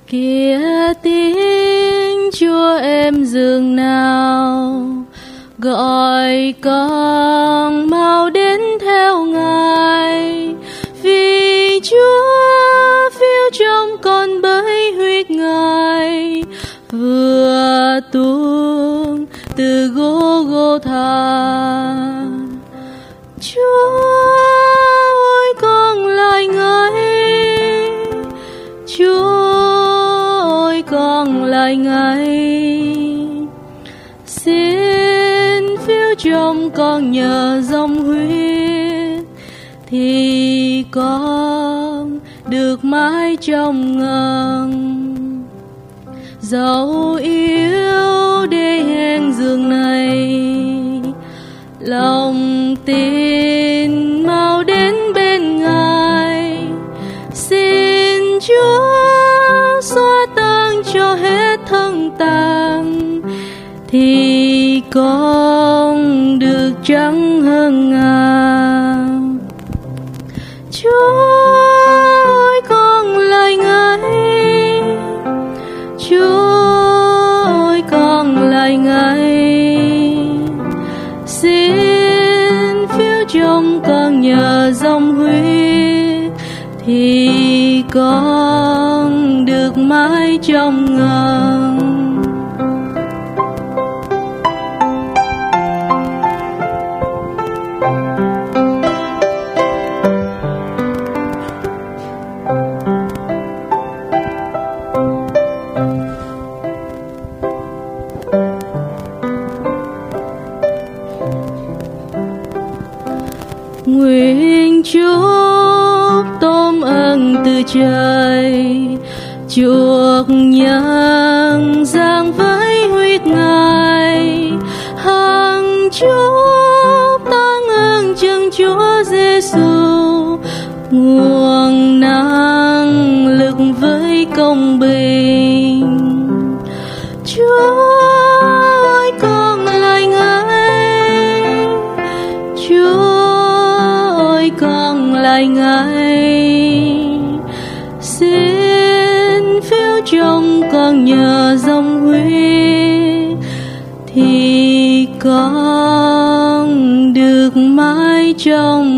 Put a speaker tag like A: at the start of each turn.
A: Kia tiếng Chúa êm dường nào gọi con mau đến theo Ngài, vì Chúa phiêu trong con bởi huyết Ngài vừa tuôn từ Gô-gô-tha. Chúa ơi con lại Ngài, Chúa ơi con lại Ngài, xin phiêu trong con nhờ dòng huyết thì con được mãi trong ngân. Dẫu yếu để hèn giường này, lòng tin mau đến bên Ngài, xin Chúa xóa tan cho hết thân tàn thì con được trắng hơn ngàn. Chúa ơi con lại Ngài, Chúa ơi con lại Ngài, xin phiêu trong con nhờ dòng huyết thì con được mãi trong ngân. Nguyện chúc tôm ơn từ trời chuộc nhân gian với huyết Ngài, hằng chúc tán ơn chân Chúa Giêsu, nguồn năng lực với công bình. Chúa ơi con lại Ngài, Chúa con lại Ngài, xin phiêu trong con nhờ dòng huyết thì con được mãi trong